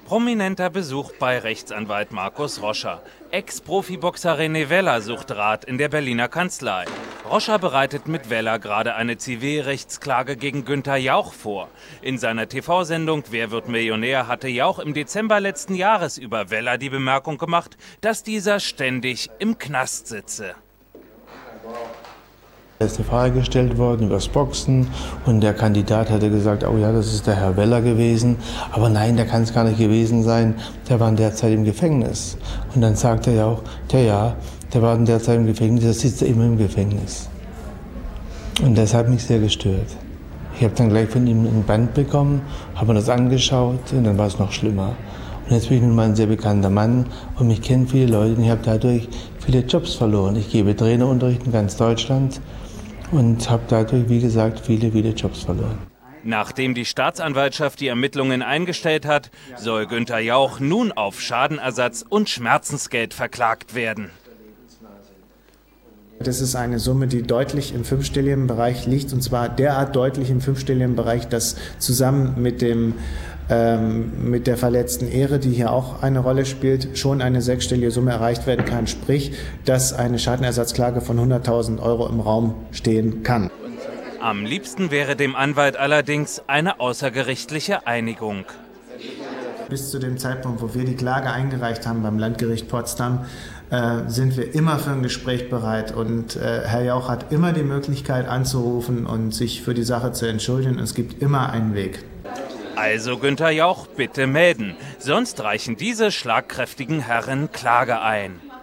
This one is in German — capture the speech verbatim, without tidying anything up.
Prominenter Besuch bei Rechtsanwalt Markus Roscher. Ex-Profiboxer René Weller sucht Rat in der Berliner Kanzlei. Roscher bereitet mit Weller gerade eine Zivilrechtsklage gegen Günther Jauch vor. In seiner T V-Sendung Wer wird Millionär hatte Jauch im Dezember letzten Jahres über Weller die Bemerkung gemacht, dass dieser ständig im Knast sitze. Da ist eine Frage gestellt worden über das Boxen und der Kandidat hatte gesagt, oh ja, das ist der Herr Weller gewesen. Aber nein, der kann es gar nicht gewesen sein, der war in der Zeit im Gefängnis. Und dann sagte er auch, der ja, der war in der Zeit im Gefängnis, der sitzt immer im Gefängnis. Und das hat mich sehr gestört. Ich habe dann gleich von ihm ein Band bekommen, habe mir das angeschaut und dann war es noch schlimmer. Und jetzt bin ich nun mal ein sehr bekannter Mann und mich kennen viele Leute und ich habe dadurch viele Jobs verloren. Ich gebe Trainerunterricht in ganz Deutschland und habe dadurch, wie gesagt, viele, viele Jobs verloren. Nachdem die Staatsanwaltschaft die Ermittlungen eingestellt hat, soll Günther Jauch nun auf Schadenersatz und Schmerzensgeld verklagt werden. Das ist eine Summe, die deutlich im fünfstelligen Bereich liegt, und zwar derart deutlich im fünfstelligen Bereich, dass zusammen mit dem ähm, mit der verletzten Ehre, die hier auch eine Rolle spielt, schon eine sechsstellige Summe erreicht werden kann. Sprich, dass eine Schadenersatzklage von hunderttausend Euro im Raum stehen kann. Am liebsten wäre dem Anwalt allerdings eine außergerichtliche Einigung. Bis zu dem Zeitpunkt, wo wir die Klage eingereicht haben beim Landgericht Potsdam, äh, sind wir immer für ein Gespräch bereit. Und äh, Herr Jauch hat immer die Möglichkeit anzurufen und sich für die Sache zu entschuldigen. Es gibt immer einen Weg. Also Günther Jauch, bitte melden. Sonst reichen diese schlagkräftigen Herren Klage ein.